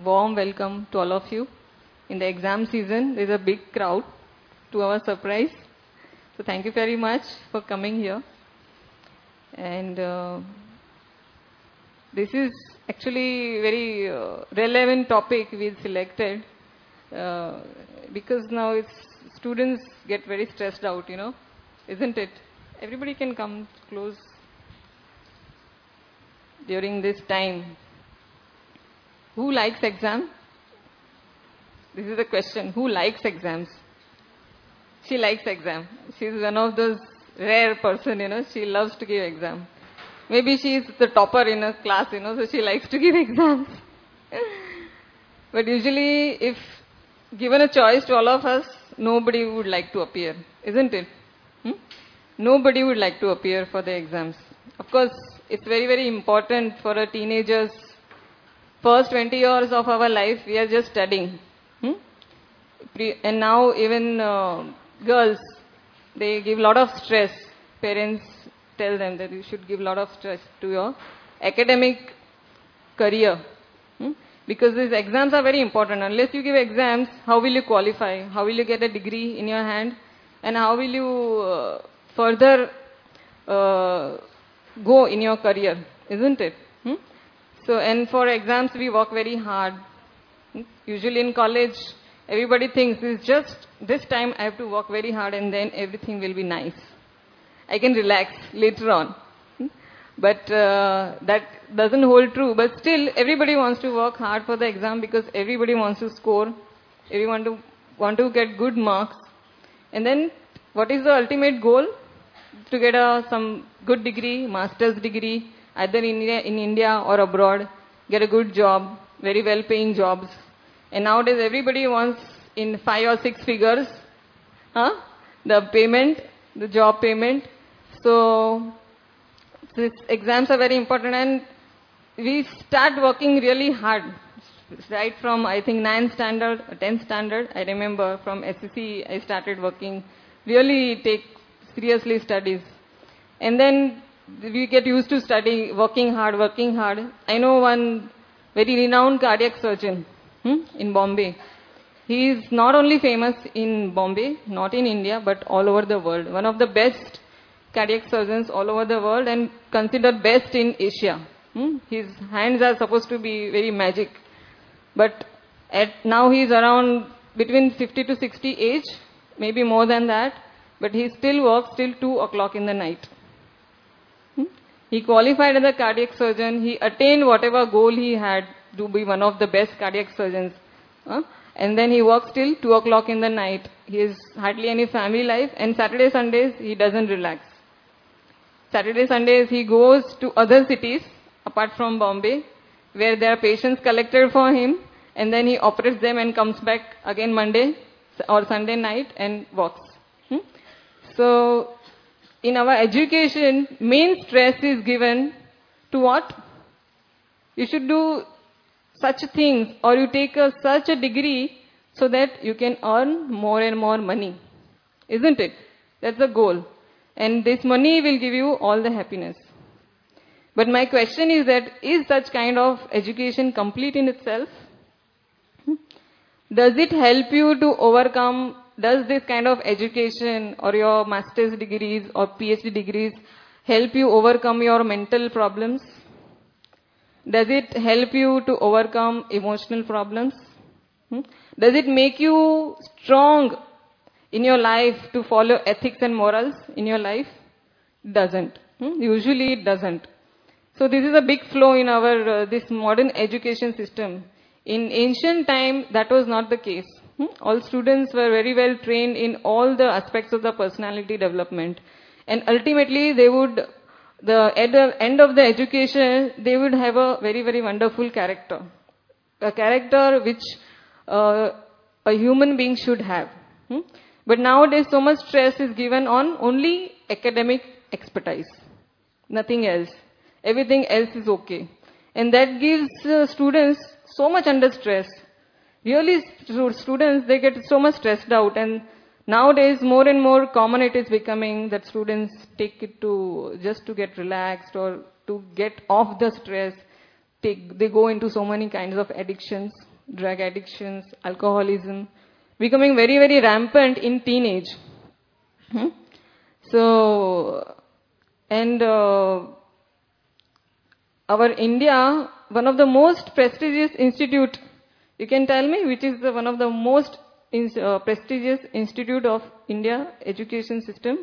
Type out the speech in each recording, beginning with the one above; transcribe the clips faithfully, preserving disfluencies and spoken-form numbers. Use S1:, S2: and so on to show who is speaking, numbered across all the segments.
S1: warm welcome to all of you. In the exam season, there's a big crowd to our surprise. So thank you very much for coming here. And uh, this is actually very uh, relevant topic we selected uh, because now it's students get very stressed out, you know, isn't it? Everybody can come close during this time. Who likes exam? This is the question. Who likes exams? She likes exam. She's one of those rare person, you know, she loves to give exam. Maybe she's the topper in her class, you know, so she likes to give exams. But usually, if given a choice to all of us, nobody would like to appear, isn't it? Hmm? Nobody would like to appear for the exams. Of course, it's very, very important for a teenager's first twenty years of our life, we are just studying. Hmm? And now even uh, girls, they give a lot of stress. Parents tell them that you should give a lot of stress to your academic career. Hmm? Because these exams are very important. Unless you give exams, how will you qualify? How will you get a degree in your hand? And how will you uh, further uh, go in your career? Isn't it? Hmm? So, and for exams, we work very hard. Hmm? Usually in college, everybody thinks it's just this time I have to work very hard and then everything will be nice. I can relax later on. But uh, that doesn't hold true. But still, everybody wants to work hard for the exam because everybody wants to score. Everyone to want to get good marks. And then, what is the ultimate goal? To get a, some good degree, master's degree, either in India, in India or abroad. Get a good job, very well-paying jobs. And nowadays, everybody wants in five or six figures, huh? The payment, the job payment. So, these exams are very important and we start working really hard. Right from, I think, ninth standard, tenth standard, I remember from S S C, I started working, really take seriously studies. And then we get used to studying, working hard, working hard. I know one very renowned cardiac surgeon hmm, in Bombay. He is not only famous in Bombay, not in India, but all over the world. One of the best cardiac surgeons all over the world and considered best in Asia. Hmm? His hands are supposed to be very magic. But at now he is around between fifty to sixty age, maybe more than that. But he still works till two o'clock in the night. Hmm? He qualified as a cardiac surgeon. He attained whatever goal he had to be one of the best cardiac surgeons. Huh? And then he works till two o'clock in the night. He has hardly any family life. And Saturday, Sundays, he doesn't relax. Saturday, Sundays, he goes to other cities apart from Bombay, where there are patients collected for him, and then he operates them and comes back again Monday or Sunday night and works. Hmm? So, in our education, main stress is given to what? You should do such things, or you take a, such a degree so that you can earn more and more money. Isn't it? That's the goal. And this money will give you all the happiness. But my question is that, is such kind of education complete in itself? Does it help you to overcome, does this kind of education or your master's degrees or PhD degrees help you overcome your mental problems? Does it help you to overcome emotional problems? Does it make you strong in your life to follow ethics and morals in your life? Doesn't. Hmm? Usually it doesn't. So this is a big flaw in our, uh, this modern education system. In ancient time, that was not the case. Hmm? All students were very well trained in all the aspects of the personality development. And ultimately they would, the, at the end of the education, they would have a very, very wonderful character. A character which uh, a human being should have. Hmm? But nowadays, so much stress is given on only academic expertise. Nothing else. Everything else is okay. And that gives uh, students so much under stress. Really, st- students, they get so much stressed out. And nowadays, more and more common it is becoming that students take it to, just to get relaxed or to get off the stress. Take, they go into so many kinds of addictions. drug addictions, alcoholism, becoming very, very rampant in teenage. Hmm? So, and uh, our India, one of the most prestigious institute, you can tell me which is the, one of the most in, uh, prestigious institute of India education system?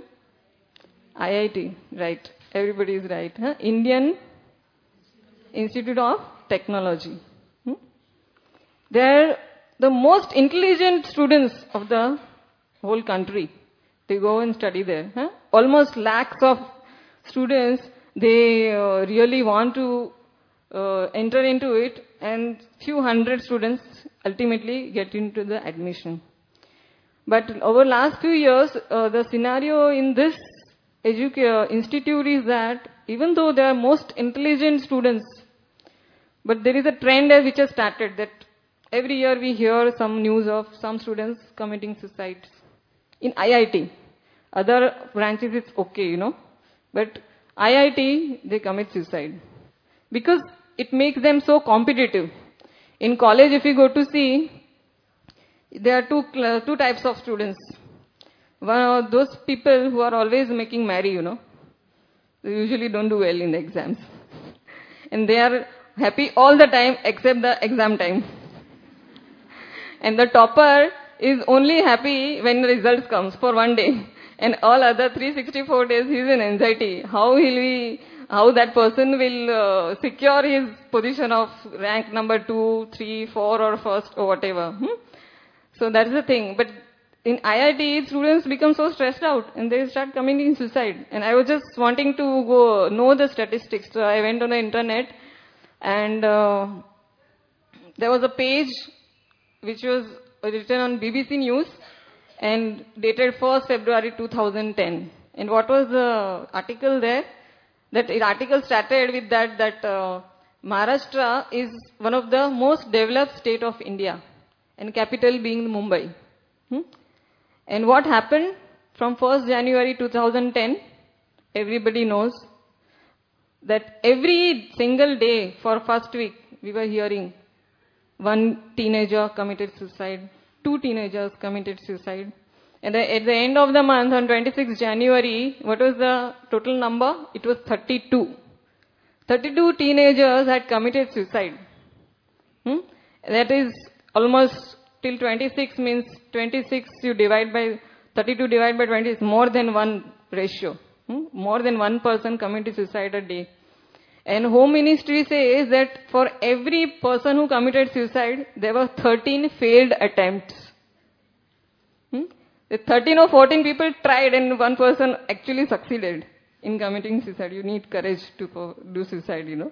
S1: I I T, right. Everybody is right. Huh? Indian Institute of Technology. Hmm? They are the most intelligent students of the whole country. They go and study there. Huh? Almost lakhs of students, they uh, really want to uh, enter into it, and few hundred students ultimately get into the admission. But over last few years, uh, the scenario in this educa- institute is that even though they are most intelligent students, but there is a trend which has started that every year we hear some news of some students committing suicides. In I I T, other branches it's okay, you know, but I I T, they commit suicide because it makes them so competitive. In college, if you go to see, there are two, two types of students. One are those people who are always making merry, you know. They usually don't do well in the exams. And they are happy all the time except the exam time. And the topper is only happy when the results comes for one day. And all other three hundred sixty-four days he is in anxiety. How will he, how that person will uh, secure his position of rank number two, three, four or first or whatever. Hmm? So that's the thing. But in I I T, students become so stressed out and they start committing suicide. And I was just wanting to go know the statistics. So I went on the internet and uh, there was a page which was written on B B C News and dated first February two thousand ten. And what was the article there? That article started with that, that uh, Maharashtra is one of the most developed state of India and capital being Mumbai. Hmm? And what happened from first January two thousand ten, everybody knows that every single day for first week we were hearing one teenager committed suicide, two teenagers committed suicide. And at the end of the month, on twenty-sixth January, what was the total number? It was thirty-two. thirty-two teenagers had committed suicide. Hmm? That is almost till twenty-six means twenty-six you divide by thirty-two divided by twenty is more than one ratio. Hmm? More than one person committed suicide a day. And Home Ministry says that for every person who committed suicide, there were thirteen failed attempts. Hmm? The thirteen or fourteen people tried and one person actually succeeded in committing suicide. You need courage to do suicide, you know.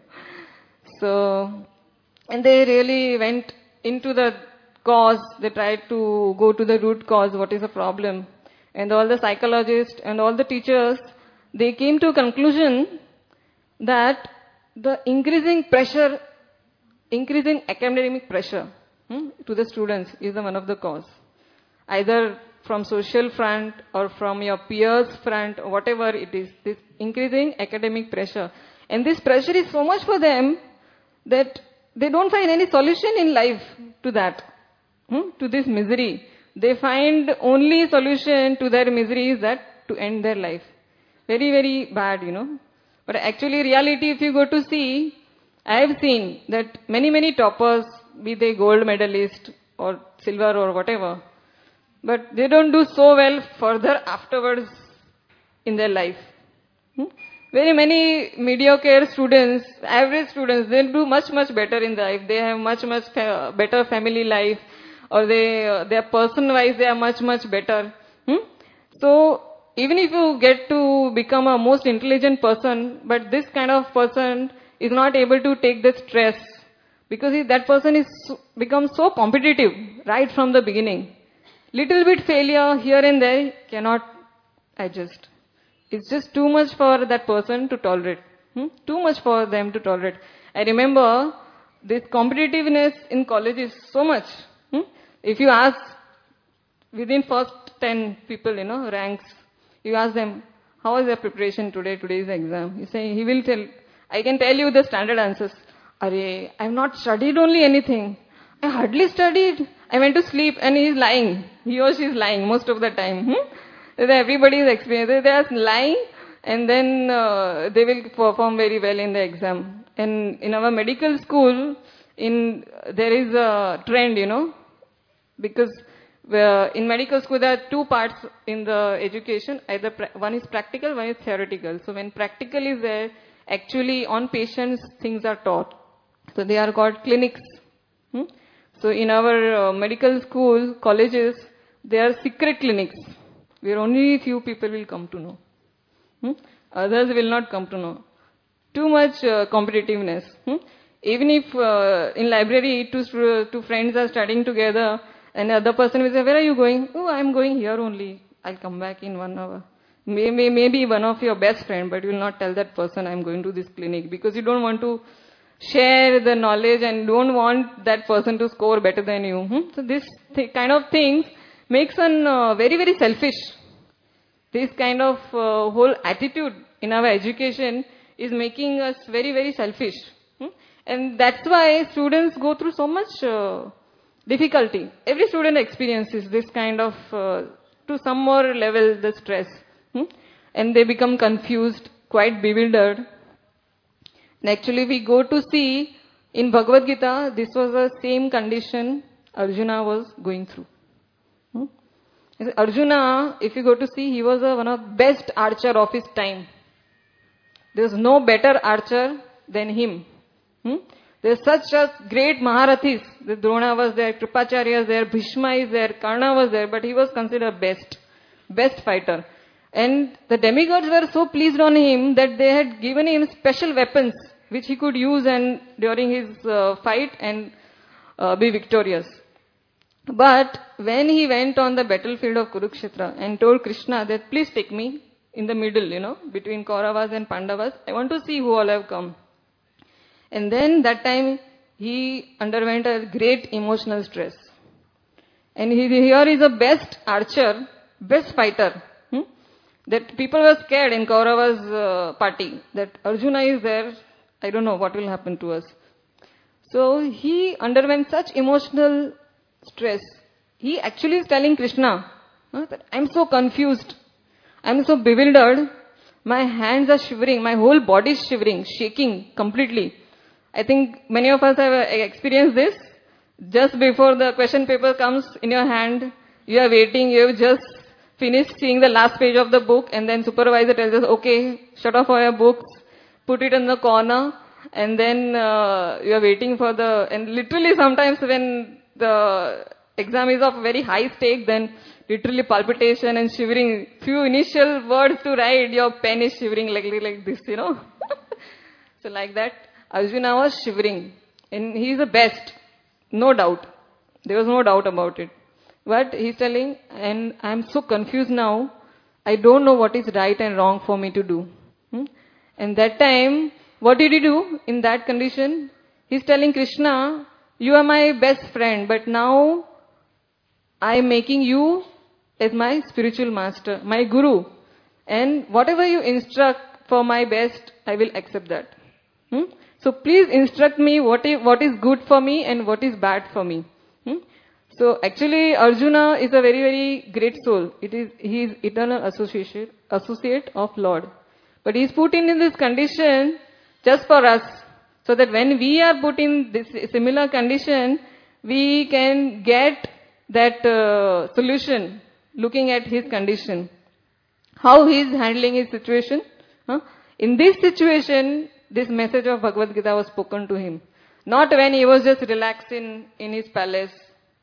S1: So, and they really went into the cause. They tried to go to the root cause, what is the problem. And all the psychologists and all the teachers, they came to a conclusion that the increasing pressure, increasing academic pressure hmm, to the students is the one of the cause. Either from social front or from your peers front, or whatever it is, this increasing academic pressure. And this pressure is so much for them that they don't find any solution in life to that, hmm, to this misery. They find only solution to their misery is that to end their life. Very, very bad, you know. But actually reality, if you go to see, I have seen that many, many toppers, be they gold medalist or silver or whatever, but they don't do so well further afterwards in their life. Hmm? Very many mediocre students, average students, they do much, much better in life. They have much, much fa- better family life, or they, uh, their person-wise, they are much, much better. Hmm? So, even if you get to become a most intelligent person, but this kind of person is not able to take the stress, because he, that person is becomes so competitive right from the beginning. Little bit failure here and there cannot adjust. It's just too much for that person to tolerate. Hmm? Too much for them to tolerate. I remember this competitiveness in college is so much. Hmm? If you ask within first ten people, you know, ranks, you ask them, how was their preparation today, today's exam? You say, he will tell, I can tell you the standard answers. Arey, I have not studied only anything. I hardly studied. I went to sleep and he's lying. He or she is lying most of the time. Hmm? Everybody is experiencing. They are lying and then uh, they will perform very well in the exam. And in our medical school, in there is a trend, you know, because uh, in medical school there are two parts in the education. Either pra- one is practical, one is theoretical. So when practical is there, actually on patients things are taught. So they are called clinics. Hmm? So in our uh, medical school, colleges, there are secret clinics where only few people will come to know. Hmm? Others will not come to know. Too much uh, competitiveness. Hmm? Even if uh, in library two, two friends are studying together and the other person will say, where are you going? Oh, I am going here only. I'll come back in one hour. May, may, maybe one of your best friend, but you will not tell that person I'm going to this clinic because you don't want to share the knowledge and don't want that person to score better than you. Hmm? So this th- kind of things makes one uh, very, very selfish. This kind of uh, whole attitude in our education is making us very, very selfish. Hmm? And that's why students go through so much uh, difficulty. Every student experiences this kind of, uh, to some more level, the stress. Hmm? And they become confused, quite bewildered. And actually, we go to see in Bhagavad Gita, this was the same condition Arjuna was going through. Hmm? Arjuna, if you go to see, he was a, one of the best archer of his time. There was no better archer than him. Hmm? There are such a great Maharathis. The Drona was there, Kripacharya was there, Bhishma is there, Karna was there, but he was considered best, best fighter. And the demigods were so pleased on him that they had given him special weapons which he could use and during his uh, fight and uh, be victorious. But when he went on the battlefield of Kurukshetra and told Krishna that please take me in the middle, you know, between Kauravas and Pandavas, I want to see who all have come. And then that time he underwent a great emotional stress. And he, here is a best archer, best fighter. Hmm? That people were scared in Kaurava's uh, party that Arjuna is there, I don't know what will happen to us. So he underwent such emotional stress. He actually is telling Krishna, huh, that I'm so confused, I'm so bewildered, my hands are shivering, my whole body is shivering, shaking completely. I think many of us have experienced this. Just before the question paper comes in your hand, you are waiting, you have just finished seeing the last page of the book and then supervisor tells us, okay, shut off all your books, put it in the corner and then uh, you are waiting for the, and literally sometimes when the exam is of very high stake, then literally palpitation and shivering, few initial words to write, your pen is shivering like, like this, you know. So like that, Arjuna was shivering and he is the best, no doubt. There was no doubt about it. But he's telling, and I'm so confused now, I don't know what is right and wrong for me to do. Hmm? And that time, what did he do in that condition? He's telling Krishna, you are my best friend, but now I am making you as my spiritual master, my guru. And whatever you instruct for my best, I will accept that. Hmm? So please instruct me what is, what is good for me and what is bad for me. Hmm? So actually Arjuna is a very, very great soul. It is, he is eternal associate, associate of Lord. But he is put in, in this condition just for us. So that when we are put in this similar condition, we can get that uh, solution looking at his condition. How he is handling his situation. Huh? In this situation, this message of Bhagavad Gita was spoken to him. Not when he was just relaxing in his palace.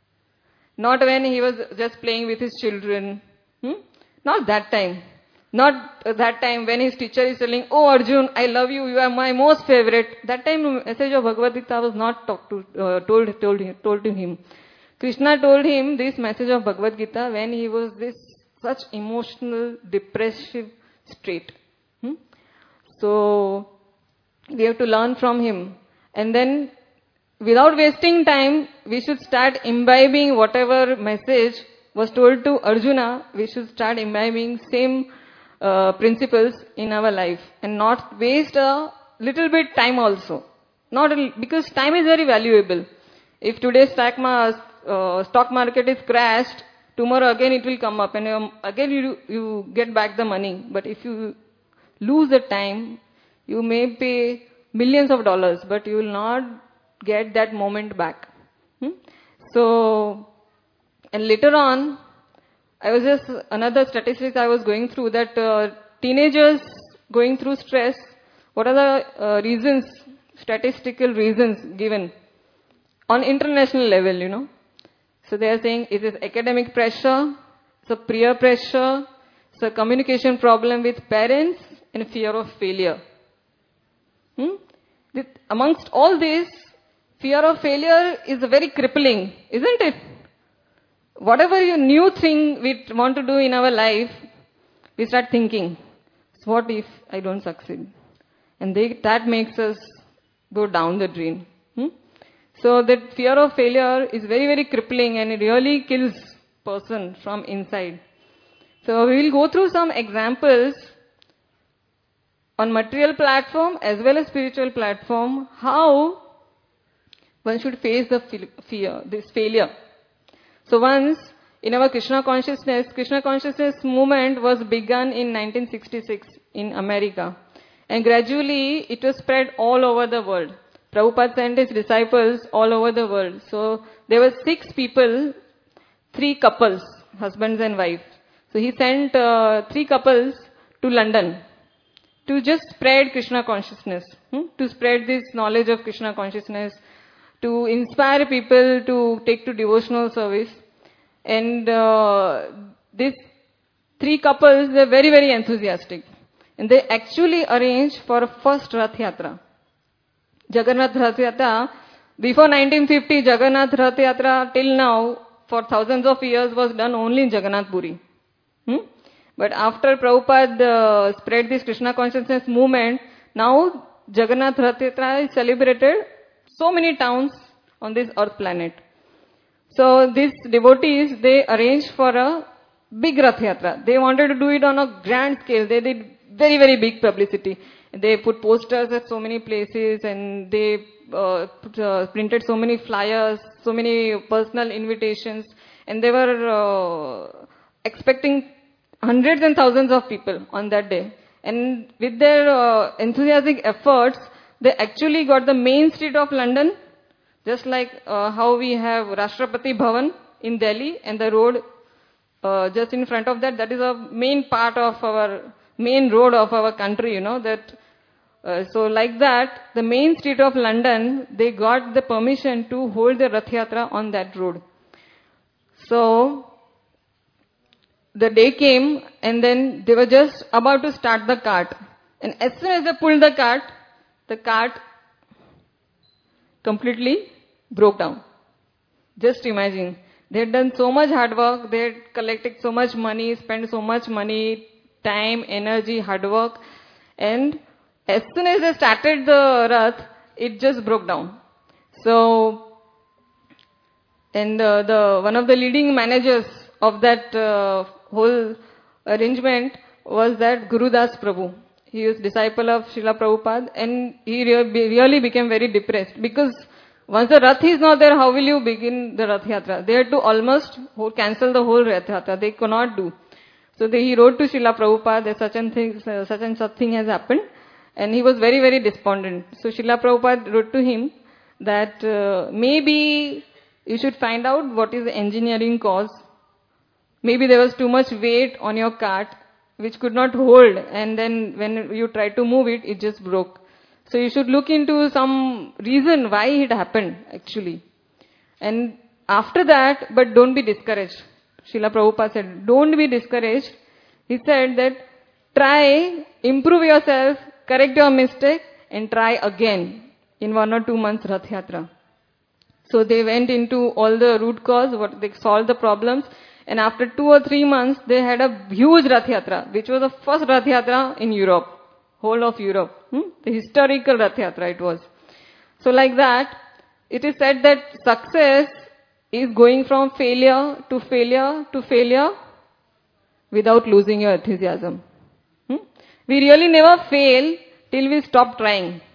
S1: Not when he was just playing with his children. Hmm? Not that time. Not that time when his teacher is telling, oh Arjun, I love you, you are my most favorite. That time the message of Bhagavad Gita was not talk to, uh, told, told, told to him. Krishna told him this message of Bhagavad Gita when he was this such emotional, depressive state. Hmm? So, we have to learn from him. And then, without wasting time, we should start imbibing whatever message was told to Arjuna. We should start imbibing same uh, principles in our life. And not waste a little bit time also. Not a, because time is very valuable. If today's stock, ma- uh, stock market is crashed, tomorrow again it will come up and um, again you, you get back the money. But if you lose the time, you may pay millions of dollars, but you will not get that moment back. Hmm? So, and later on, I was just, another statistics I was going through that uh, teenagers going through stress, what are the uh, reasons, statistical reasons given on international level, you know. So they are saying it is academic pressure, it's a peer pressure, it's a communication problem with parents and fear of failure. Hmm? The, amongst all this, fear of failure is very crippling, isn't it? Whatever you new thing we want to do in our life, we start thinking, so what if I don't succeed? And they, that makes us go down the drain. Hmm? So that fear of failure is very, very crippling and it really kills person from inside. So we will go through some examples on material platform as well as spiritual platform, how one should face the fear, this failure. So once in our Krishna consciousness, Krishna consciousness movement was begun in nineteen sixty-six in America. And gradually it was spread all over the world. Prabhupada sent his disciples all over the world. So there were six people, three couples, husbands and wives. So he sent uh, three couples to London to just spread Krishna consciousness, hmm? to spread this knowledge of Krishna consciousness, to inspire people to take to devotional service. And uh, these three couples, they're very, very enthusiastic. And they actually arranged for a first Rath Yatra. Jagannath Rath Yatra, before nineteen fifty, Jagannath Rath Yatra till now, for thousands of years, was done only in Jagannath Puri. Hmm? But after Prabhupada uh, spread this Krishna consciousness movement, now Jagannath Rath Yatra is celebrated so many towns on this earth planet. So these devotees, they arranged for a big Rath Yatra. They wanted to do it on a grand scale. They did very, very big publicity. They put posters at so many places and they uh, put, uh, printed so many flyers, so many personal invitations, and they were uh, expecting hundreds and thousands of people on that day. And with their uh, enthusiastic efforts, they actually got the main street of London, just like uh, how we have Rashtrapati Bhavan in Delhi, and the road uh, just in front of that, that is a main part of our, main road of our country, you know, that, uh, so like that, the main street of London, they got the permission to hold the Rath Yatra on that road. So, the day came and then they were just about to start the cart. And as soon as they pulled the cart, the cart completely broke down. Just imagine. They had done so much hard work, they had collected so much money, spent so much money, time, energy, hard work, and as soon as they started the Rath, it just broke down. So, and uh, the one of the leading managers of that uh, whole arrangement was that Guru Das Prabhu. He was disciple of Srila Prabhupada, and he re- really became very depressed because once the Rath is not there, how will you begin the Rath Yatra? They had to almost cancel the whole Rath Yatra. They could not do. So they, he wrote to Srila Prabhupada that such and, thing, uh, such and such thing has happened, and he was very, very despondent. So Srila Prabhupada wrote to him that uh, maybe you should find out what is the engineering cause. Maybe there was too much weight on your cart which could not hold, and then when you tried to move it, it just broke. So you should look into some reason why it happened actually. And after that, but don't be discouraged. Srila Prabhupada said, don't be discouraged. He said that try, improve yourself, correct your mistake, and try again in one or two months Rath Yatra. So they went into all the root cause, what they solved the problems, and after two or three months, they had a huge Rath Yatra, which was the first Rath Yatra in Europe, whole of Europe. Hmm? The historical Rath Yatra it was. So like that, it is said that success is going from failure to failure to failure without losing your enthusiasm. Hmm? We really never fail till we stop trying.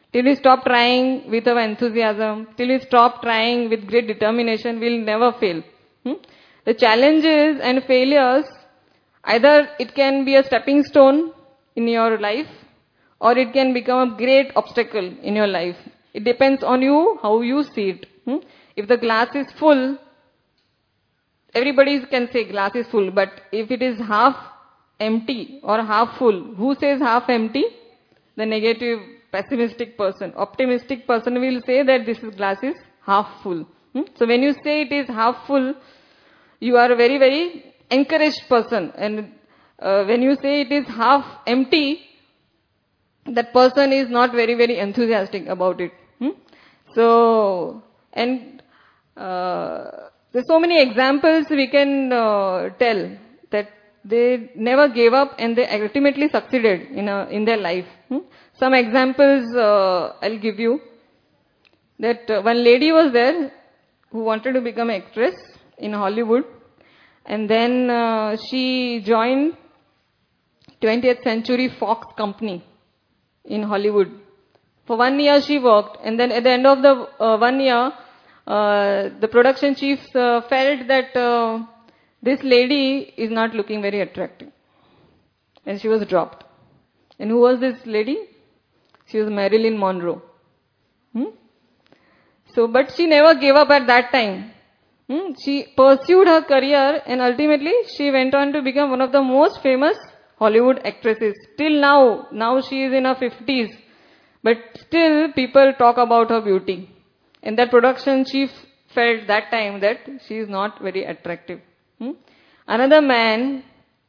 S1: Till we stop trying with our enthusiasm, till we stop trying with great determination, we'll never fail. Hmm? The challenges and failures, either it can be a stepping stone in your life, or it can become a great obstacle in your life. It depends on you, how you see it. Hmm? If the glass is full, everybody can say glass is full, but if it is half empty or half full, who says half empty? The negative, pessimistic person. Optimistic person will say that this glass is half full. Hmm? So when you say it is half full, you are a very, very encouraged person. And uh, when you say it is half empty, that person is not very, very enthusiastic about it. Hmm? So, and uh, there's so many examples we can uh, tell that they never gave up and they ultimately succeeded in, a, in their life. Hmm? Some examples uh, I'll give you. That uh, one lady was there who wanted to become an actress in Hollywood. And then uh, she joined twentieth Century Fox Company in Hollywood. For one year she worked, and then at the end of the uh, one year, uh, the production chiefs uh, felt that uh, this lady is not looking very attractive. And she was dropped. And who was this lady? She was Marilyn Monroe. Hmm? So, but she never gave up at that time. Hmm? She pursued her career and ultimately she went on to become one of the most famous Hollywood actresses. Till now, now she is in her fifties. But still people talk about her beauty. And that production chief felt that time that she is not very attractive. Hmm? Another man,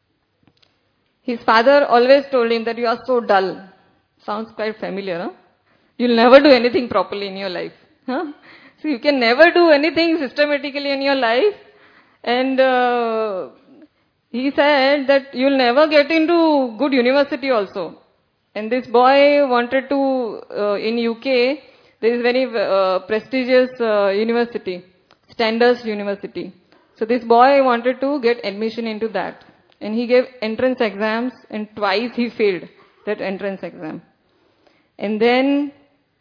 S1: his father always told him that you are so dull. Sounds quite familiar, huh? You'll never do anything properly in your life. Huh? So you can never do anything systematically in your life. And uh, he said that you'll never get into good university also. And this boy wanted to, uh, in U K, there is very uh, prestigious uh, university, Standards University. So this boy wanted to get admission into that. And he gave entrance exams and twice he failed that entrance exam. And then,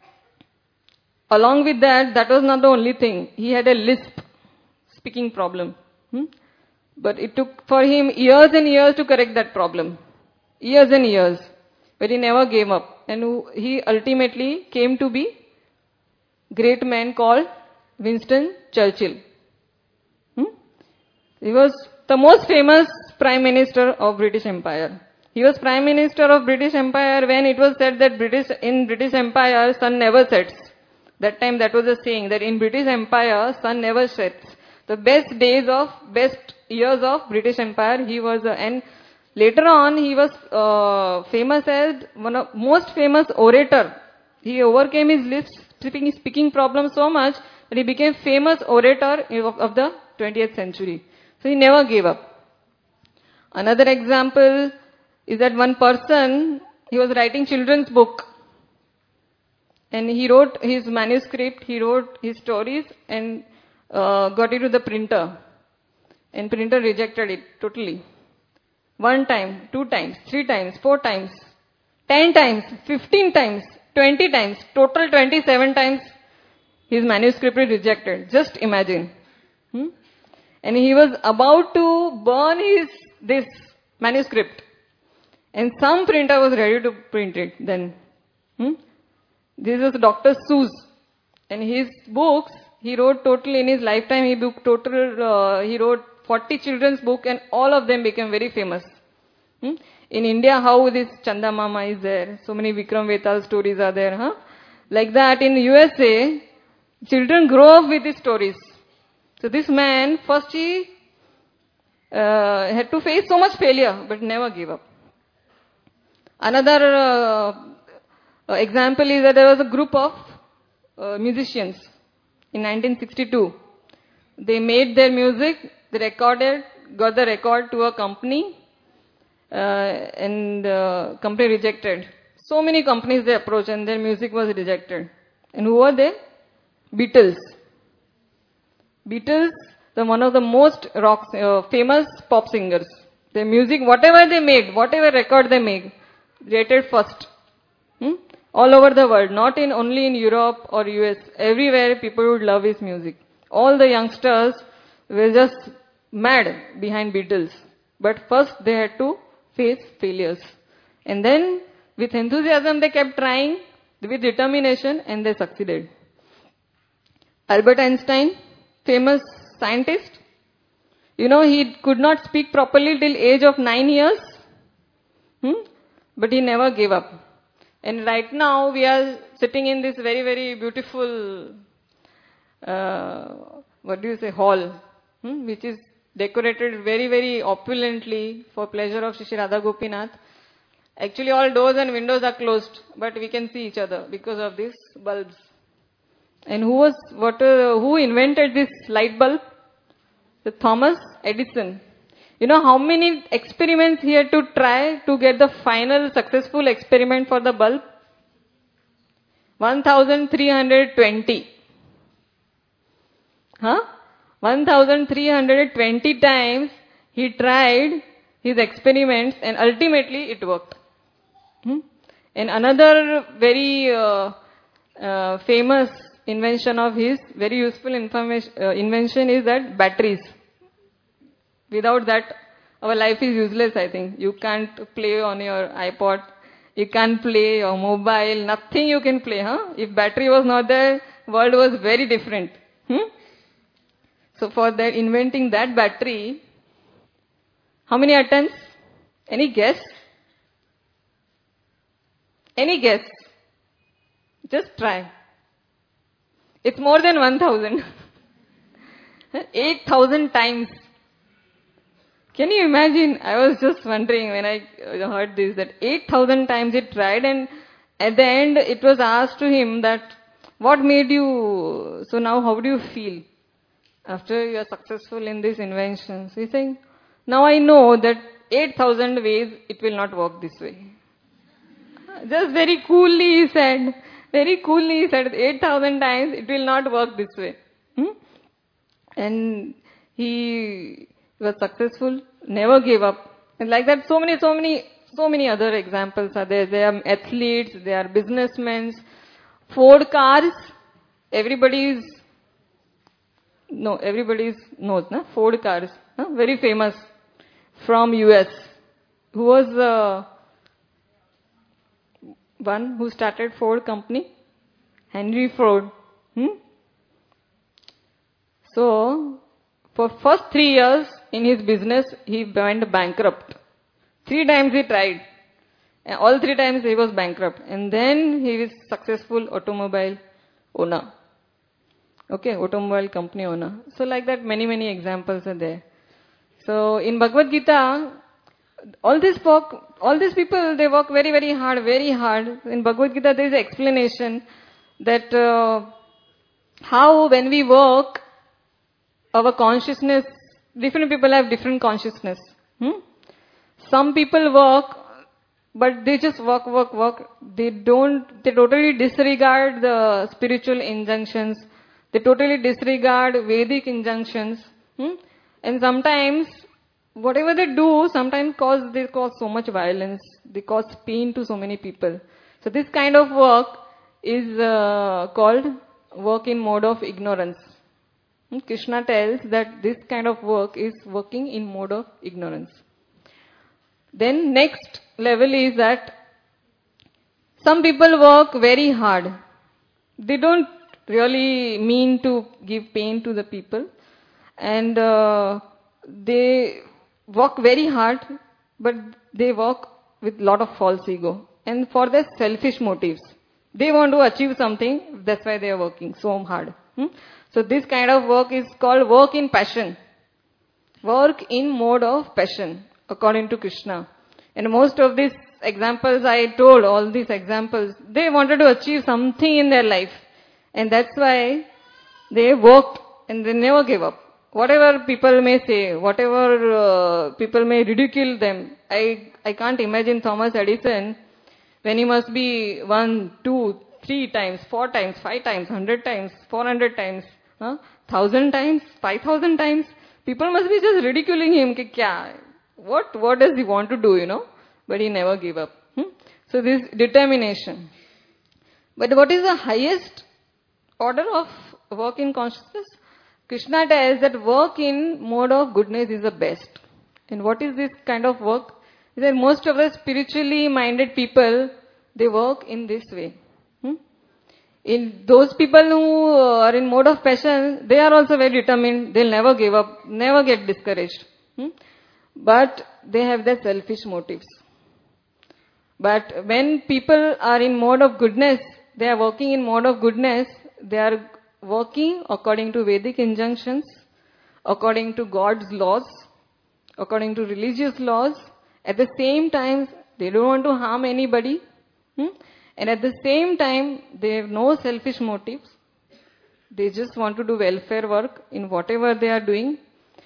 S1: along with that, that was not the only thing. He had a lisp, speaking problem. Hmm? But it took for him years and years to correct that problem. Years and years. But he never gave up. And he ultimately came to be a great man called Winston Churchill. Hmm? He was the most famous Prime Minister of British Empire. He was Prime Minister of British Empire when it was said that British in British Empire sun never sets. That time that was a saying that in British Empire sun never sets. The best days of, best years of British Empire, he was, uh, and later on he was uh, famous as one of most famous orator. He overcame his lips speaking, speaking problem so much that he became famous orator of, of the twentieth century. So he never gave up. Another example is that one person, he was writing children's book. And he wrote his manuscript, he wrote his stories and uh, got it to the printer. And printer rejected it totally. One time, two times, three times, four times, ten times, fifteen times, twenty times, total twenty-seven times his manuscript is rejected. Just imagine. Hmm? And he was about to burn his, this manuscript. And some printer was ready to print it then. Hmm? This is Doctor Seuss. And his books, he wrote total in his lifetime, he book total, uh, he wrote forty children's books and all of them became very famous. Hmm? In India, how this Chanda Mama is there, so many Vikram Vetal stories are there. Huh? Like that in U S A, children grow up with these stories. So this man, first he uh, had to face so much failure, but never gave up. Another uh, uh, example is that there was a group of uh, musicians in nineteen sixty-two. They made their music, they recorded, got the record to a company, uh, and uh, company rejected. So many companies they approached and their music was rejected. And who were they? Beatles. Beatles, the one of the most rock, uh, famous pop singers. Their music, whatever they made, whatever record they made, rated first. Hmm? all over the world, not in only in Europe or U S. Everywhere people would love his music. All the youngsters were just mad behind Beatles. But first they had to face failures. And then with enthusiasm they kept trying, with determination, and they succeeded. Albert Einstein, famous scientist. You know, he could not speak properly till age of nine years. Hmm? But he never gave up. And right now we are sitting in this very, very beautiful, uh, what do you say, hall, hmm? which is decorated very, very opulently for pleasure of Shri Radha Gopinath. Actually all doors and windows are closed, but we can see each other because of these bulbs. And who was, what, uh, who invented this light bulb? The Thomas Edison. You know how many experiments he had to try to get the final successful experiment for the bulb? one thousand three hundred twenty. Huh? one thousand three hundred twenty times he tried his experiments and ultimately it worked. Hmm? And another very uh, uh, famous invention of his, very useful information, uh, invention is that batteries. Without that, our life is useless, I think. You can't play on your iPod. You can't play your mobile. Nothing you can play, huh? If battery was not there, world was very different. Hmm? So for that, inventing that battery, how many attempts? Any guess? Any guess? Just try. It's more than one thousand. eight thousand times. Can you imagine? I was just wondering when I heard this, that eight thousand times he tried, and at the end it was asked to him that, what made you, so now how do you feel after you are successful in these inventions? He's saying, now I know that eight thousand ways it will not work this way. Just very coolly he said, very coolly he said, eight thousand times it will not work this way. Hmm? And he was successful, never gave up. And like that, so many, so many, so many other examples are there. They are athletes, they are businessmen. Ford cars, everybody is, no, everybody knows, na? Ford cars, huh? Very famous from U S. Who was the one who started Ford company? Henry Ford. Hmm? So, for first three years in his business, he went bankrupt. Three times he tried. And all three times he was bankrupt. And then he was successful automobile owner. Okay, automobile company owner. So like that, many, many examples are there. So in Bhagavad Gita, all this work, all these people, they work very, very hard, very hard. In Bhagavad Gita, there is an explanation that uh, how when we work, our consciousness, different people have different consciousness. Hmm? Some people work, but they just work, work, work. They don't, they totally disregard the spiritual injunctions. They totally disregard Vedic injunctions. Hmm? And sometimes, whatever they do, sometimes cause, they cause so much violence. They cause pain to so many people. So this kind of work is uh, called work in mode of ignorance. Krishna tells that this kind of work is working in mode of ignorance. Then next level is that some people work very hard. They don't really mean to give pain to the people. And uh, they work very hard, but they work with lot of false ego. And for their selfish motives. They want to achieve something, that's why they are working so hard. Hmm? So this kind of work is called work in passion. Work in mode of passion, according to Krishna. And most of these examples I told, all these examples, they wanted to achieve something in their life. And that's why they worked and they never gave up. Whatever people may say, whatever uh, people may ridicule them, I, I can't imagine Thomas Edison when he must be one, two, three times, four times, five times, hundred times, four hundred times, huh? thousand times, five thousand times. People must be just ridiculing him. Ki kya? What, what does he want to do, you know? But he never gave up. Hmm? So this determination. But what is the highest order of work in consciousness? Krishna tells that work in mode of goodness is the best. And what is this kind of work? Is that most of the spiritually minded people, they work in this way. Hmm? In those people who are in mode of passion, they are also very determined. They'll never give up, never get discouraged. Hmm? But they have their selfish motives. But when people are in mode of goodness, they are working in mode of goodness, they are working according to Vedic injunctions, according to God's laws, according to religious laws. At the same time, they don't want to harm anybody. Hmm? And at the same time, they have no selfish motives. They just want to do welfare work in whatever they are doing.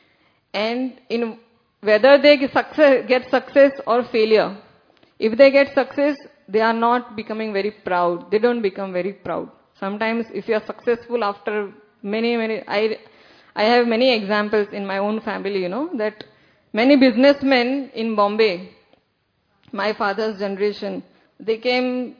S1: And in whether they get success, get success or failure, if they get success, they are not becoming very proud. They don't become very proud. Sometimes if you are successful after many, many, I, I have many examples in my own family, you know, that many businessmen in Bombay, my father's generation, they came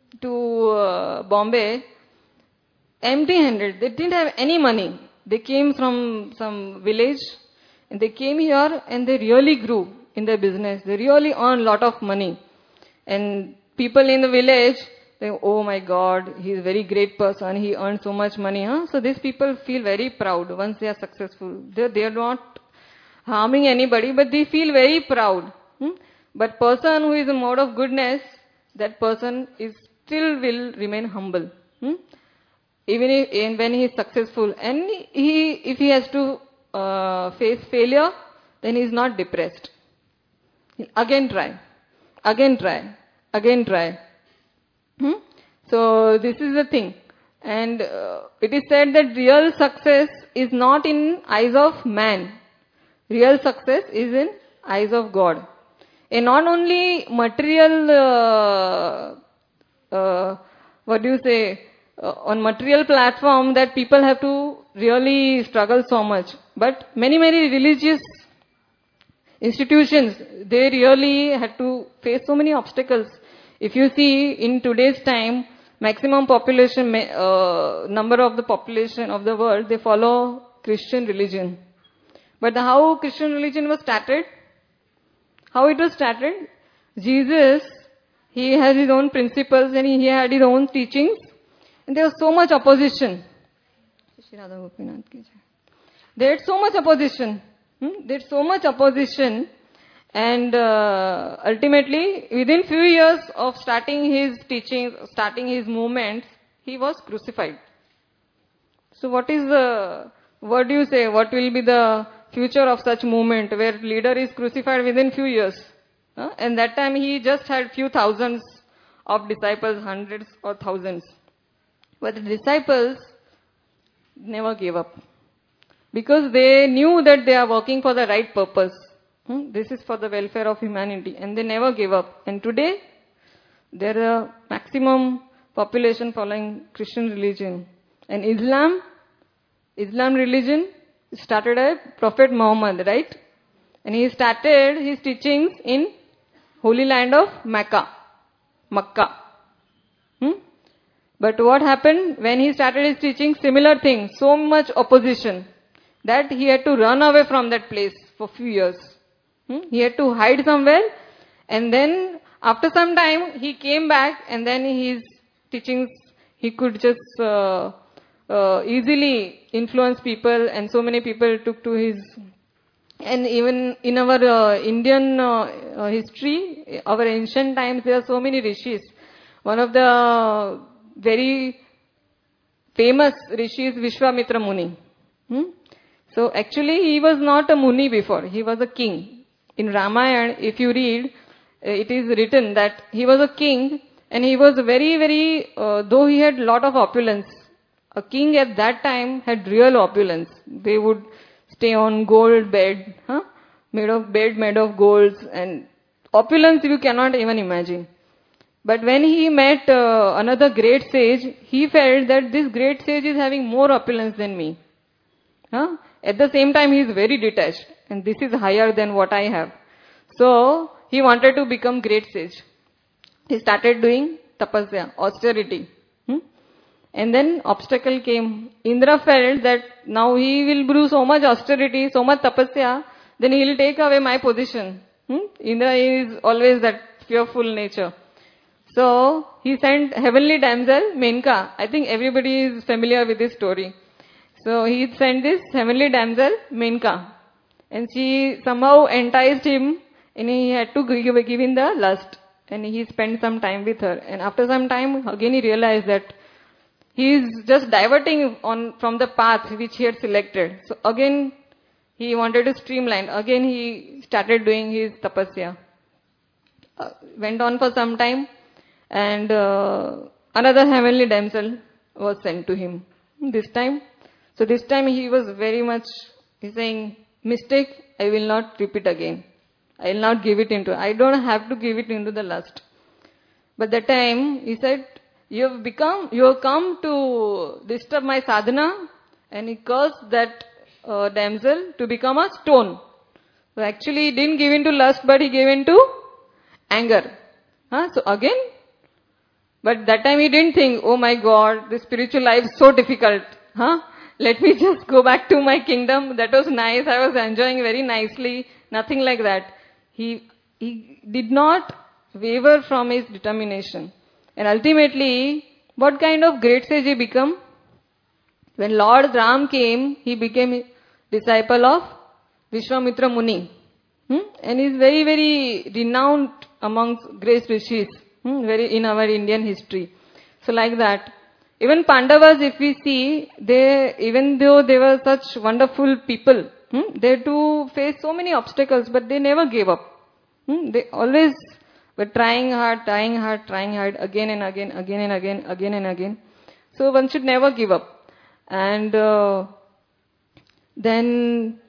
S1: to uh, Bombay empty-handed. They didn't have any money. They came from some village and they came here and they really grew in their business. They really earned a lot of money. And people in the village, they, oh my God, he's a very great person. He earned so much money. Huh? So these people feel very proud once they are successful. They, they are not harming anybody, but they feel very proud. Hmm? But person who is in mode of goodness, that person is still will remain humble. Hmm? Even if, and when he is successful. And he, if he has to uh, face failure, then he is not depressed. He'll again try. Again try. Again try. Hmm? So this is the thing. And uh, it is said that real success is not in eyes of man. Real success is in eyes of God. And not only material, uh, uh, what do you say, uh, on material platform that people have to really struggle so much. But many, many religious institutions, they really had to face so many obstacles. If you see in today's time, maximum population, uh, number of the population of the world, they follow Christian religion. But how Christian religion was started? How it was started? Jesus, he has his own principles and he had his own teachings. And there was so much opposition. They had so much opposition. Hmm? They had so much opposition. And uh, ultimately, within few years of starting his teachings, starting his movements, he was crucified. So what is the, what do you say, what will be the future of such movement where leader is crucified within few years? Huh? And that time he just had few thousands of disciples, hundreds or thousands. But the disciples never gave up. Because they knew that they are working for the right purpose. Hmm? This is for the welfare of humanity. And they never gave up. And today, there is a maximum population following Christian religion. And Islam, Islam religion started by Prophet Muhammad, right? And he started his teachings in holy land of Mecca, Makkah. Hmm? But what happened when he started his teaching? Similar thing, so much opposition that he had to run away from that place for few years. Hmm? He had to hide somewhere, and then after some time he came back, and then his teachings he could just uh, uh, easily influence people, and so many people took to his. And even in our uh, Indian uh, uh, history, our ancient times, there are so many rishis. One of the very famous rishis, Vishwamitra Muni. Hmm? So actually he was not a Muni before, he was a king. In Ramayana, if you read, it is written that he was a king and he was very, very, uh, though he had lot of opulence, a king at that time had real opulence. They would stay on gold bed, huh? made of bed made of golds, and opulence you cannot even imagine. But when he met uh, another great sage, he felt that this great sage is having more opulence than me. Huh? At the same time, he is very detached, and this is higher than what I have. So he wanted to become great sage. He started doing tapasya, austerity. And then obstacle came. Indra felt that now he will do so much austerity, so much tapasya, then he will take away my position. Hmm? Indra is always that fearful nature. So he sent heavenly damsel, Menka. I think everybody is familiar with this story. So he sent this heavenly damsel, Menka. And she somehow enticed him, and he had to give, give in the lust. And he spent some time with her. And after some time, again he realized that he is just diverting on from the path which he had selected. So again, he wanted to streamline. Again, he started doing his tapasya. Uh, went on for some time, and uh, another heavenly damsel was sent to him. This time, so this time he was very much, he's saying, mistake, I will not repeat again. I will not give it into, I don't have to give it into the lust. But that time, he said, you have become, you have come to disturb my sadhana, and he cursed that uh, damsel to become a stone. So actually he didn't give into lust, but he gave into anger. Huh? So again, but that time he didn't think, oh my God, this spiritual life is so difficult. Huh? Let me just go back to my kingdom. That was nice. I was enjoying very nicely. Nothing like that. He, he did not waver from his determination. And ultimately, what kind of great sage he became? When Lord Ram came, he became a disciple of Vishwamitra Muni. Hmm? And he is very, very renowned amongst great rishis, hmm? very in our Indian history. So like that. Even Pandavas, if we see, they, even though they were such wonderful people, hmm? they too faced so many obstacles, but they never gave up. Hmm? They always were trying hard, trying hard, trying hard, again and again, again and again, again and again. So one should never give up. And uh, then,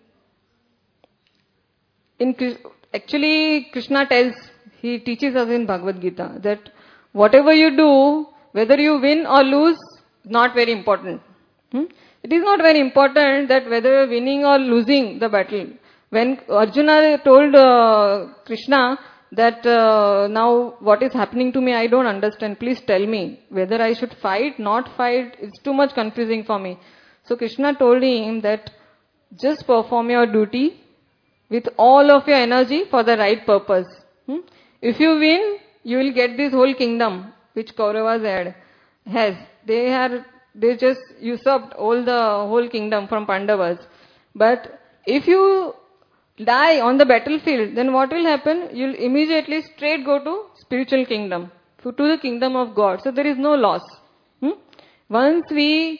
S1: in actually Krishna tells, he teaches us in Bhagavad Gita that whatever you do, whether you win or lose, not very important. Hmm? It is not very important that whether you are winning or losing the battle. When Arjuna told uh, Krishna that uh, now what is happening to me, I don't understand. Please tell me whether I should fight, not fight. It's too much confusing for me. So Krishna told him that just perform your duty with all of your energy for the right purpose. Hmm? If you win, you will get this whole kingdom which Kauravas had, has. They are, they just usurped all the whole kingdom from Pandavas. But if you die on the battlefield, then what will happen? You'll immediately straight go to spiritual kingdom, to the kingdom of God. So there is no loss. Hmm? Once we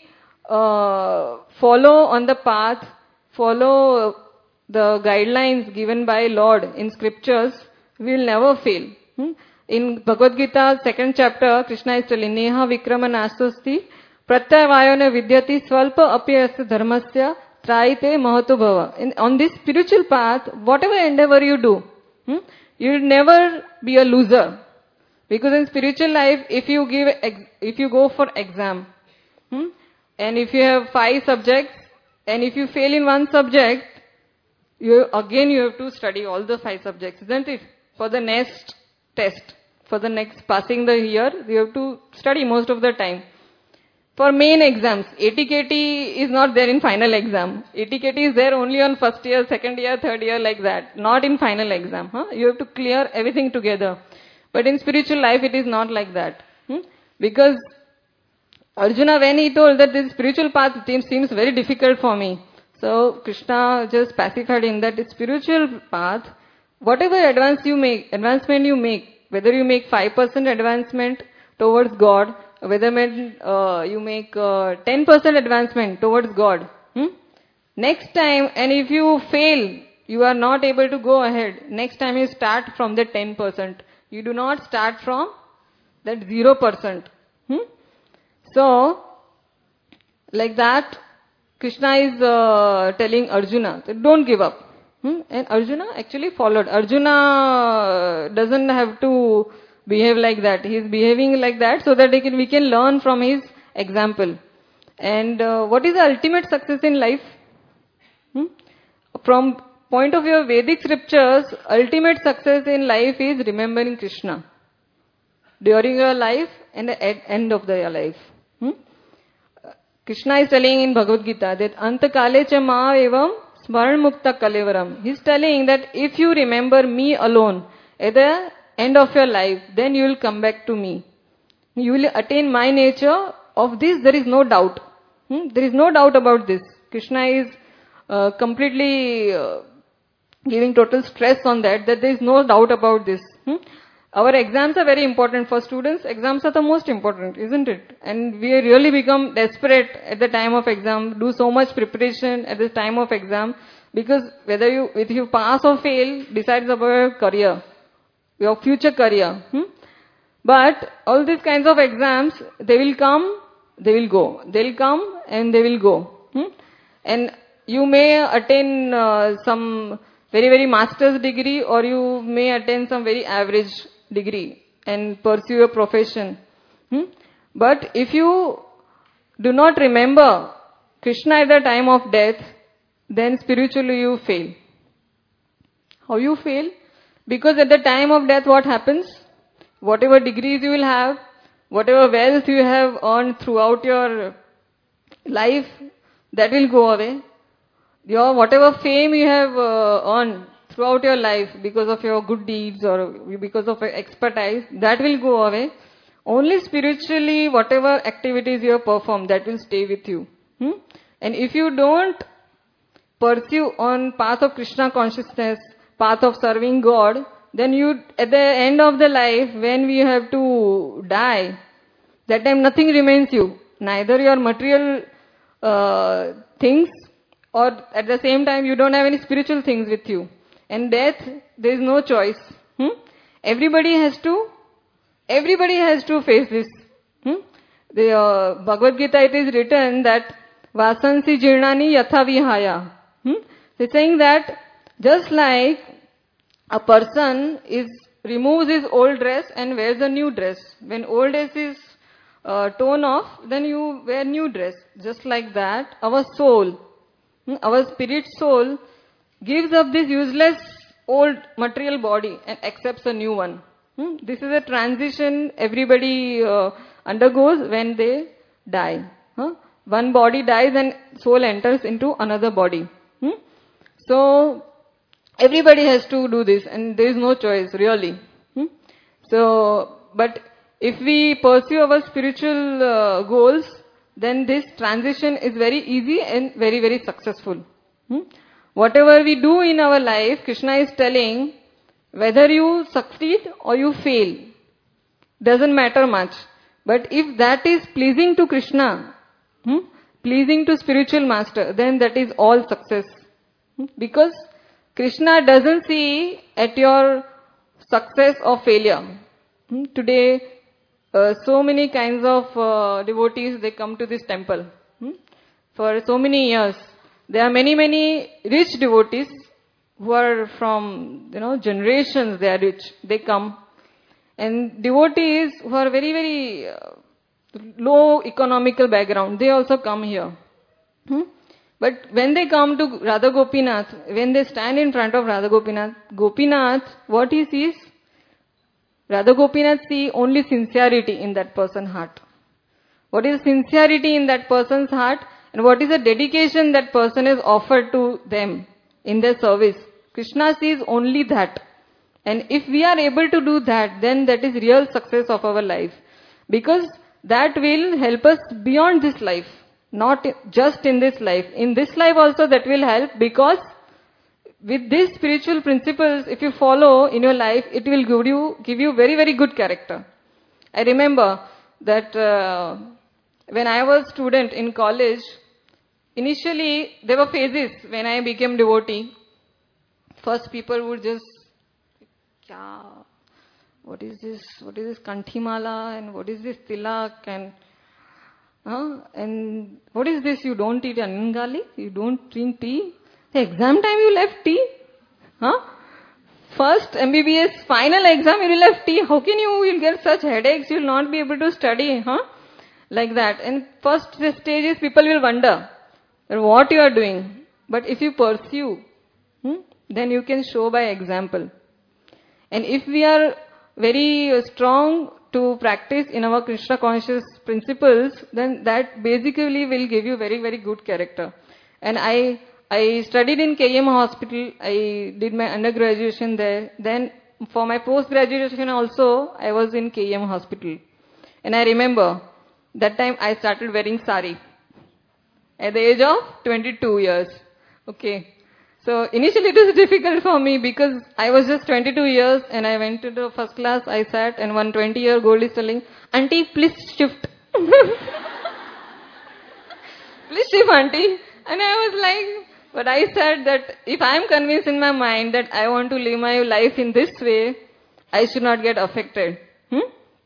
S1: uh, follow on the path, follow the guidelines given by Lord in scriptures, we will never fail. Hmm? In Bhagavad Gita, second chapter, Krishna is telling, Neha Vikrama Nastosti, Pratyavayone Vidyati Swalpa Apyasya Dharmasya Traite Mahatu Bhava. In, on this spiritual path, whatever endeavor you do, hmm, you will never be a loser. Because in spiritual life, if you give, ex, if you go for exam, hmm, and if you have five subjects, and if you fail in one subject, you again you have to study all the five subjects, isn't it? For the next test, for the next passing the year, you have to study most of the time. For main exams, A T K T is not there in final exam. A T K T is there only on first year, second year, third year, like that. Not in final exam. Huh? You have to clear everything together. But in spiritual life, it is not like that. Hmm? Because Arjuna, when he told that this spiritual path seems very difficult for me, so Krishna just pacified him that the spiritual path, whatever advance you make, advancement you make, whether you make five percent advancement towards God, whether uh, you make uh, ten percent advancement towards God, hmm? next time, and if you fail, you are not able to go ahead, next time you start from the ten percent. You do not start from that zero percent. Hmm? So, like that, Krishna is uh, telling Arjuna that don't give up. Hmm? And Arjuna actually followed. Arjuna doesn't have to behave like that. He is behaving like that so that he can, we can learn from his example. And uh, what is the ultimate success in life? Hmm? From point of view of Vedic scriptures, ultimate success in life is remembering Krishna during your life and at end of the, your life. Hmm? Krishna is telling in Bhagavad Gita that Antakale cha ma evam smaran mukta kalevaram. He is telling that if you remember me alone at the end of your life, then you will come back to me. You will attain my nature. Of this there is no doubt. Hmm? There is no doubt about this. Krishna is uh, completely uh, giving total stress on that, that there is no doubt about this. Hmm? Our exams are very important for students. Exams are the most important, isn't it? And we really become desperate at the time of exam, do so much preparation at the time of exam, because whether you, if you pass or fail, decides about your career, your future career. Hmm? But all these kinds of exams, they will come, they will go. They will come and they will go. Hmm? And you may attain uh, some very, very master's degree, or you may attain some very average degree and pursue a profession. Hmm? But if you do not remember Krishna at the time of death, then spiritually you fail. How you fail? Because at the time of death, what happens? Whatever degrees you will have, whatever wealth you have earned throughout your life, that will go away. Your whatever fame you have uh, earned throughout your life because of your good deeds or because of your expertise, that will go away. Only spiritually, whatever activities you have performed, that will stay with you. Hmm? And if you don't pursue on path of Krishna consciousness, path of serving God, then you, at the end of the life, when we have to die, that time nothing remains you. Neither your material uh, things, or at the same time you don't have any spiritual things with you. And death, there is no choice. Hmm? Everybody has to, everybody has to face this. Hmm? The uh, Bhagavad Gita, it is written that Vasansi jirnani yatha vihaya. Hmm? It's saying that just like a person is removes his old dress and wears a new dress. When old dress is uh, torn off, then you wear new dress. Just like that, our soul, hmm? our spirit soul, gives up this useless old material body and accepts a new one. Hmm? This is a transition everybody uh, undergoes when they die. Huh? One body dies and soul enters into another body. Hmm? So, everybody has to do this and there is no choice really. Hmm? So, but if we pursue our spiritual uh, goals, then this transition is very easy and very, very successful. Hmm? Whatever we do in our life, Krishna is telling, whether you succeed or you fail, doesn't matter much. But if that is pleasing to Krishna, hmm, pleasing to spiritual master, then that is all success. Hmm? Because Krishna doesn't see at your success or failure. Hmm? Today, uh, so many kinds of uh, devotees, they come to this temple. Hmm? For so many years. There are many, many rich devotees who are from, you know, generations, they are rich. They come. And devotees who are very, very uh, low economical background, they also come here. Hmm? But when they come to Radha Gopinath, when they stand in front of Radha Gopinath, Gopinath, what he sees? Radha Gopinath see only sincerity in that person's heart. What is sincerity in that person's heart? And what is the dedication that person has offered to them in their service? Krishna sees only that. And if we are able to do that, then that is real success of our life. Because that will help us beyond this life. Not just in this life. In this life also that will help, because with these spiritual principles, if you follow in your life, it will give you, give you very, very good character. I remember that uh, when I was student in college, initially there were phases when I became devotee. First people would just, Kya? What is this? What is this Kanthimala? And what is this Tilak? And Huh? And what is this? You don't eat onion garlic? You don't drink tea? The exam time you left tea? Huh? First M B B S final exam you left tea. How can you will get such headaches? You will not be able to study. Huh? Like that. And first stage is people will wonder what you are doing. But if you pursue, hmm, then you can show by example. And if we are very strong to practice in our Krishna conscious principles, then that basically will give you very, very good character. And I, I studied in K M Hospital. I did my undergraduation there. Then for my post-graduation also, I was in K M Hospital. And I remember that time I started wearing sari at the age of twenty-two years. Okay. So initially it was difficult for me because I was just twenty-two years and I went to the first class, I sat and one twenty year old is telling, "Auntie, please shift." Please shift, auntie. And I was like, but I said that if I am convinced in my mind that I want to live my life in this way, I should not get affected. Hmm?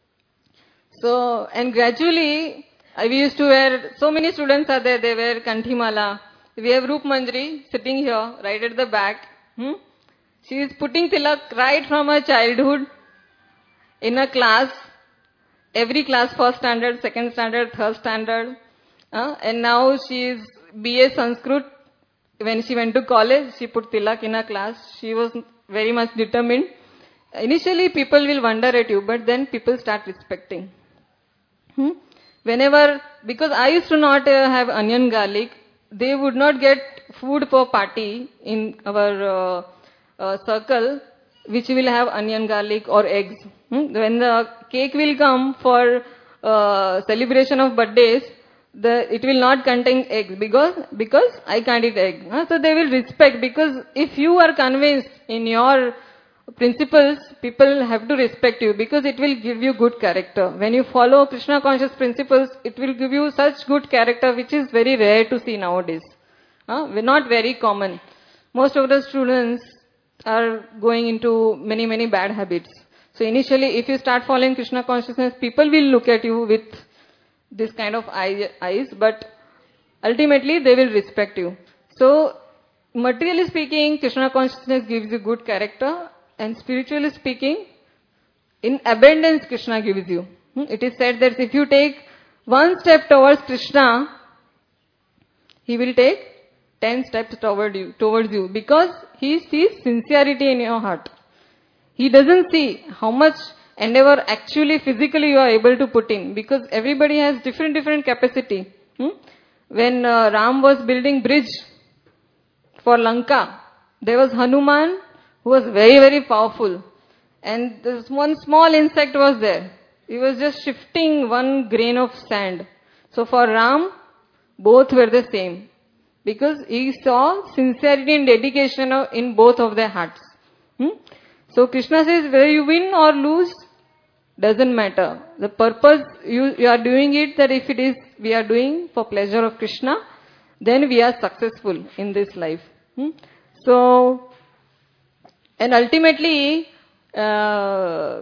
S1: So, and gradually, I, we used to wear, so many students are there, they wear Kanthimala. We have Roop Manjari sitting here, right at the back. Hmm? She is putting tilak right from her childhood in a class. Every class, first standard, second standard, third standard. Uh, and now she is B A Sanskrit. When she went to college, she put tilak in her class. She was very much determined. Initially, people will wonder at you, but then people start respecting. Hmm? Whenever, because I used to not uh, have onion garlic, they would not get food for party in our uh, uh, circle, which will have onion garlic or eggs. Hmm? When the cake will come for uh, celebration of birthdays, the, it will not contain eggs because, because I can't eat egg. Huh? So they will respect, because if you are convinced in your principles, people have to respect you because it will give you good character. When you follow Krishna conscious principles, it will give you such good character which is very rare to see nowadays. Huh? Not very common. Most of the students are going into many, many bad habits. So initially, if you start following Krishna consciousness, people will look at you with this kind of eyes, but ultimately they will respect you. So, materially speaking, Krishna consciousness gives you good character, and spiritually speaking, in abundance Krishna gives you. It is said that if you take one step towards Krishna, he will take ten steps toward you, towards you, because he sees sincerity in your heart. He doesn't see how much endeavor actually physically you are able to put in, because everybody has different different capacity. Hmm? When uh, Ram was building bridge for Lanka, there was Hanuman who was very very powerful, and this one small insect was there. He was just shifting one grain of sand. So for Ram, both were the same, because he saw sincerity and dedication in both of their hearts. Hmm? So Krishna says, whether you win or lose, doesn't matter. The purpose, you, you are doing it, that if it is, we are doing for pleasure of Krishna, then we are successful in this life. Hmm? So, and ultimately, uh,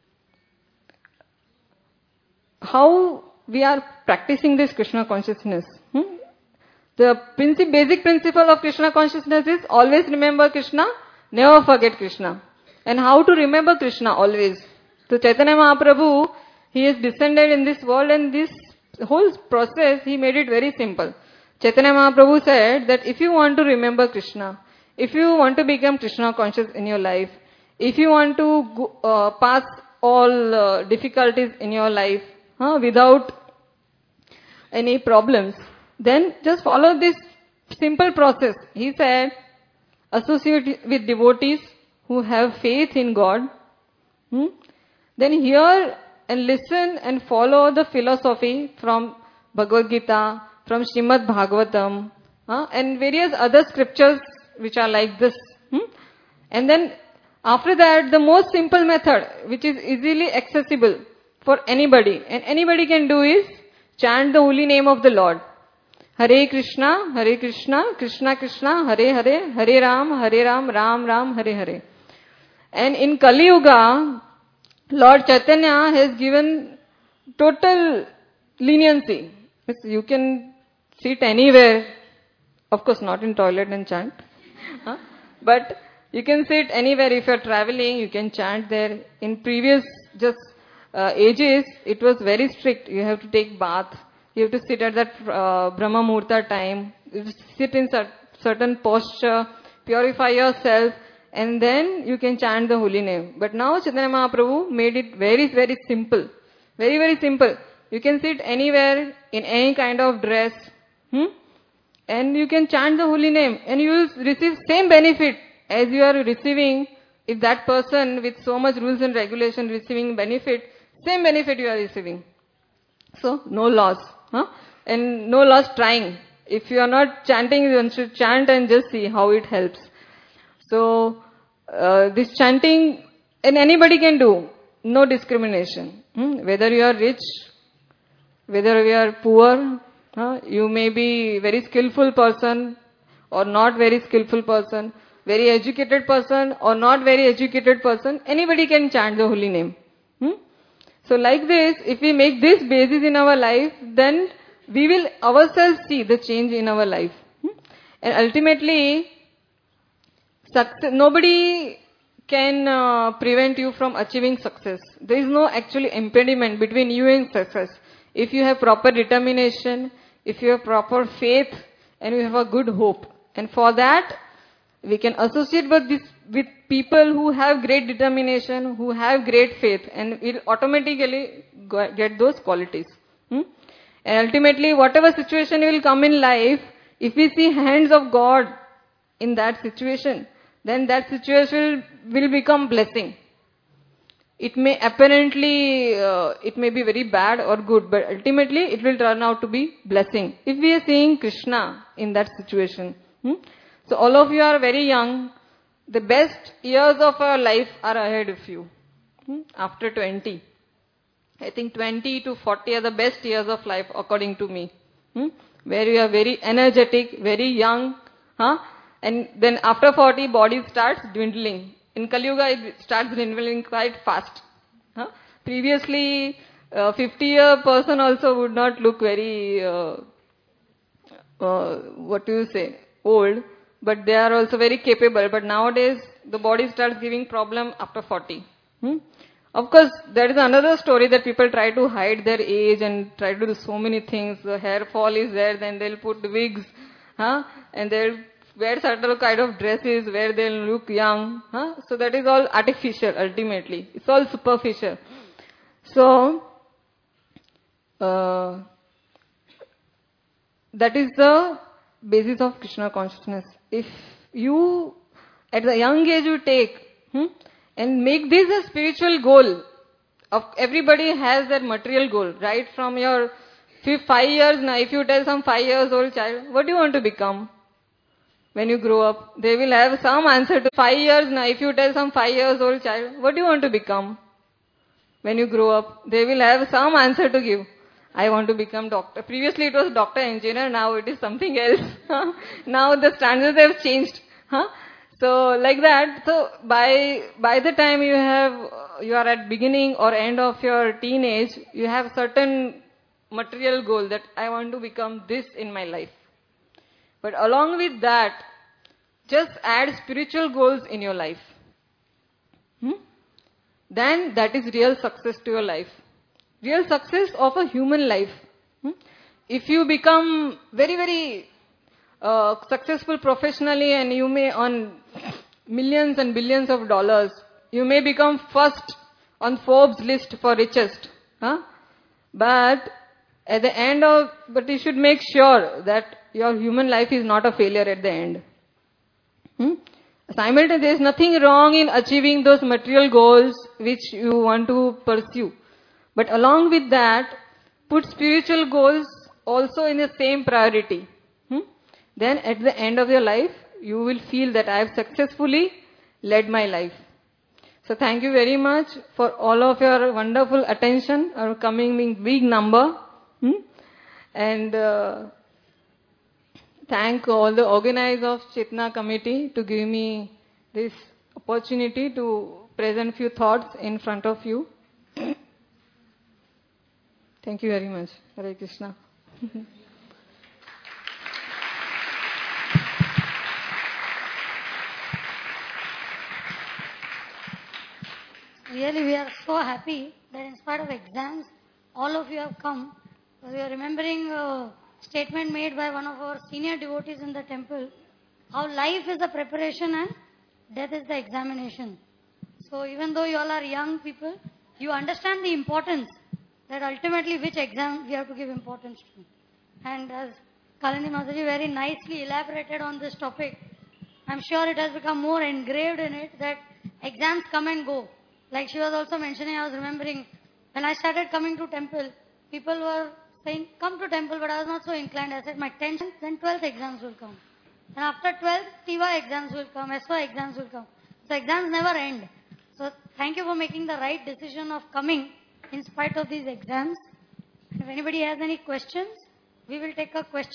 S1: how we are practicing this Krishna consciousness? Hmm? The princip- basic principle of Krishna consciousness is always remember Krishna, never forget Krishna. And how to remember Krishna always? So Chaitanya Mahaprabhu, he has descended in this world, and this whole process, he made it very simple. Chaitanya Mahaprabhu said that if you want to remember Krishna, if you want to become Krishna conscious in your life, if you want to go, uh, pass all uh, difficulties in your life huh, without any problems, then just follow this simple process. He said, associate with devotees who have faith in God. Hmm? Then hear and listen and follow the philosophy from Bhagavad Gita, from Srimad Bhagavatam, uh, and various other scriptures which are like this. Hmm? And then after that, the most simple method, which is easily accessible for anybody, and anybody can do, is chant the holy name of the Lord. Hare Krishna, Hare Krishna, Krishna Krishna, Hare Hare, Hare Ram, Hare Ram, Ram Ram, Hare Hare. And in Kali Yuga, Lord Chaitanya has given total leniency. You can sit anywhere, of course not in toilet and chant, huh? But you can sit anywhere. If you are traveling, you can chant there. In previous just uh, ages, it was very strict. You have to take bath. You have to sit at that uh, Brahma Muhurta time. You have to sit in cer- certain posture, purify yourself, and then you can chant the holy name. But now Chaitanya Mahaprabhu made it very, very simple. Very, very simple. You can sit anywhere in any kind of dress, hmm? and you can chant the holy name, and you will receive same benefit as you are receiving. If that person with so much rules and regulation receiving benefit, same benefit you are receiving. So, no loss. Huh? And no loss trying. If you are not chanting, you should chant and just see how it helps. So, uh, this chanting, and anybody can do. No discrimination. Hmm? Whether you are rich, whether you are poor, huh? You may be very skillful person or not very skillful person, very educated person or not very educated person, anybody can chant the holy name. Hmm? So like this, if we make this basis in our life, then we will ourselves see the change in our life. Hmm? And ultimately, success, nobody can uh, prevent you from achieving success. There is no actually impediment between you and success. If you have proper determination, if you have proper faith, and you have a good hope. And for that, we can associate with this, with people who have great determination, who have great faith, and we'll automatically get those qualities. Hmm? And ultimately, whatever situation will come in life, if we see hands of God in that situation, then that situation will, will become blessing. It may apparently, uh, it may be very bad or good, but ultimately it will turn out to be blessing. If we are seeing Krishna in that situation. Hmm? So all of you are very young. The best years of our life are ahead of you. Hmm? After twenty. I think twenty to forty are the best years of life according to me. Hmm? Where you are very energetic, very young. Huh? And then after forty, body starts dwindling. In Kali Yuga, it starts dwindling quite fast. Huh? Previously, a fifty-year person also would not look very, uh, uh, what do you say, old. But they are also very capable. But nowadays, the body starts giving problem after forty. Hmm? Of course, there is another story that people try to hide their age and try to do so many things. The hair fall is there, then they'll put wigs, huh? And they'll wear certain kind of dresses where they'll look young. Huh? So that is all artificial ultimately. It's all superficial. So, uh, that is the basis of Krishna consciousness. If you, at the young age you take, hmm, and make this a spiritual goal, of everybody has that material goal, right from your five years now. If you tell some five years old child, what do you want to become when you grow up? They will have some answer to five years now. If you tell some five years old child, what do you want to become when you grow up? They will have some answer to give. I want to become doctor. Previously it was doctor, engineer, now it is something else. Now the standards have changed. Huh? So like that, so by by the time you have, you are at beginning or end of your teenage, you have certain material goal that I want to become this in my life. But along with that, just add spiritual goals in your life. Hmm? Then that is real success to your life. Real success of a human life. Hmm? If you become very, very uh, successful professionally and you may earn millions and billions of dollars, you may become first on Forbes list for richest. Huh? But at the end of, but you should make sure that your human life is not a failure at the end. Hmm? Simultaneously, there is nothing wrong in achieving those material goals which you want to pursue. But along with that, put spiritual goals also in the same priority. Hmm? Then at the end of your life, you will feel that I have successfully led my life. So thank you very much for all of your wonderful attention, or coming in big number. Hmm? And uh, thank all the organizers of Chetna committee to give me this opportunity to present few thoughts in front of you. Thank you very much. Hare Krishna.
S2: Really, we are so happy that in spite of exams, all of you have come. We are remembering a statement made by one of our senior devotees in the temple, how life is a preparation and death is the examination. So even though you all are young people, you understand the importance that ultimately which exam we have to give importance to. And as Kalani Mataji very nicely elaborated on this topic, I'm sure it has become more engraved in it that exams come and go. Like she was also mentioning, I was remembering when I started coming to temple, people were saying, come to temple, but I was not so inclined. I said, my tenth, then twelfth exams will come. And after twelfth, T Y exams will come, S Y exams will come. So exams never end. So thank you for making the right decision of coming in spite of these exams. If anybody has any questions, we will take a question.